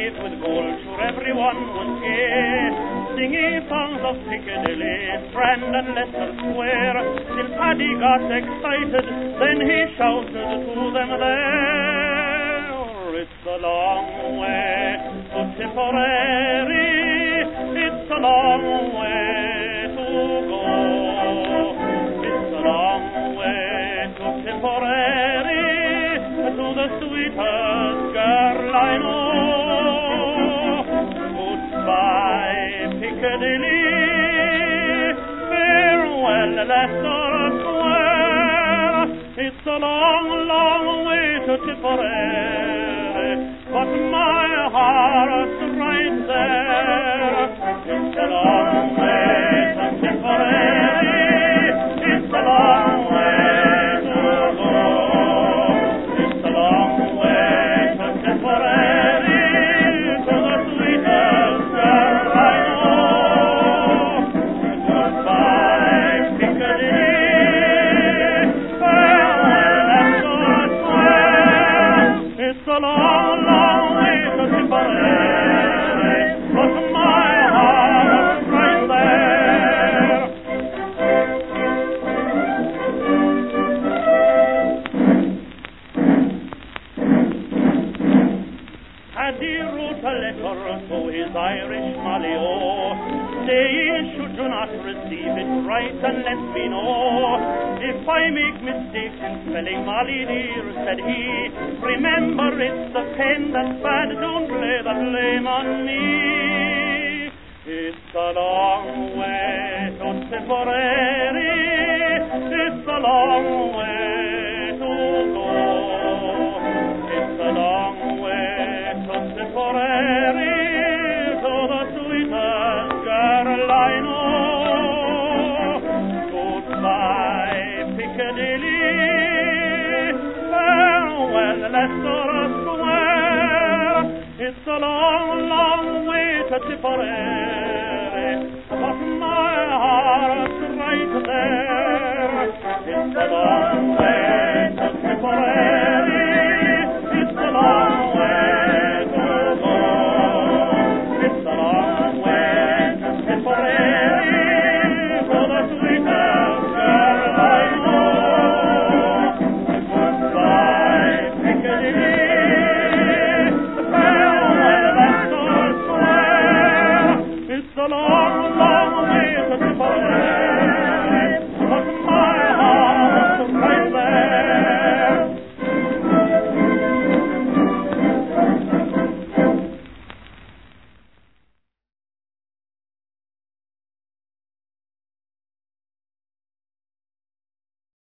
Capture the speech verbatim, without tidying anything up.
paved with gold, sure everyone was gay, singing songs of Piccadilly, Strand and Leicester Square. Till Paddy got excited, then he shouted to them there, it's a long way to Tipperary, it's a long way to go, it's a long way to Tipperary, to the sweetest girl I know. Goodbye, Piccadilly, farewell, Leicester Square. It's a long, long way to Tipperary, but my heart's right there. It's a long way to Tipperary, it's a long way to go. It's a long way to Tipperary, to the sweetest girl I know. Goodbye, Piccadilly, farewell, Leicester Square. It's a long, long way to Tipperary, but my heart's right there. Paddy wrote a letter to his Irish Malio, saying, should you not receive it, write and let me know. If I make mistakes in spelling Molly dear, said he, remember it's the pen that's bad, don't lay the blame on me. It's a long way to Tipperary, it's a long way to go, it's a long way to Tipperary, to the sweetest girl I know. Goodbye, Piccadilly, farewell, Leicester Square. It's a long, long way to Tipperary, but my heart's right there. It's a long way to Tipperary.